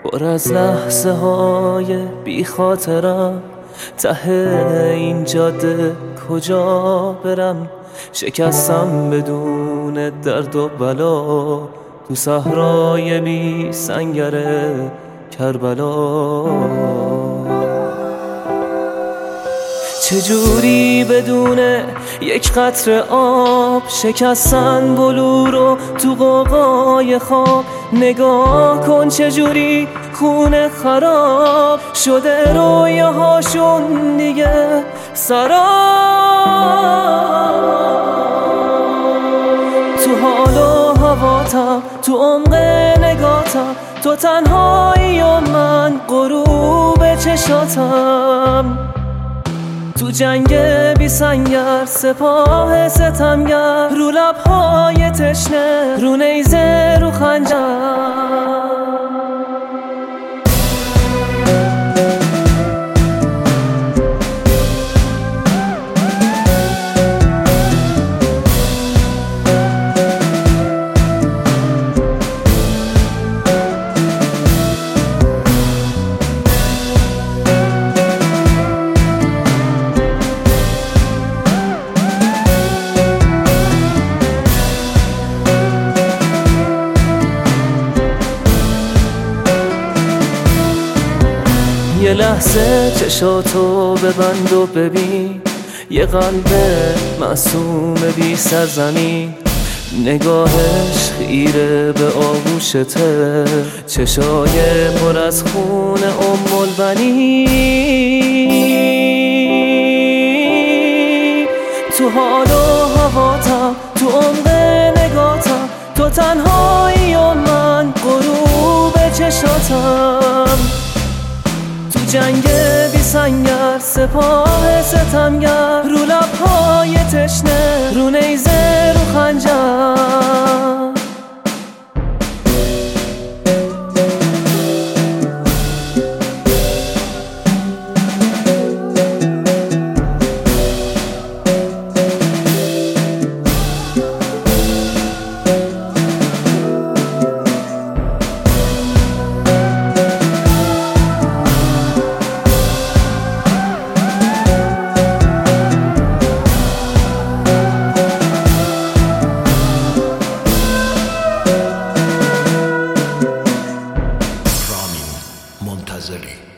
پر از لحظه های بی خاطرم، ته این جاده کجا برم؟ شکستم بدون درد و بلا تو صحرای بی سنگر کربلا. چجوری بدون یک قطره آب شکستن بلورو تو قوقای خواب؟ نگاه کن چجوری خونه خراب شده، رویاهاشون دیگه سراب. تو حال و هواتم، تو عمق نگاتم، تو تنهایی و من غروب چشاتم. تو جنگ بی سنگر سپاه ستمگر، رو لبهای تشنه، رو نیزه رو خنجر. یه لحظه چشاتو ببند و ببین، یه قلب معصوم بی سرزمین. نگاهش خیره به آغوشته، چشای پر از خون البنی. تو حال و هواتم، تو عمق نگاتم، تو تنهایی و من غروب چشاتم. تو جنگ بی سنگر سپاه ستمگر، رو لبهای تشنه، رو نیزه رو خنجر. منتظری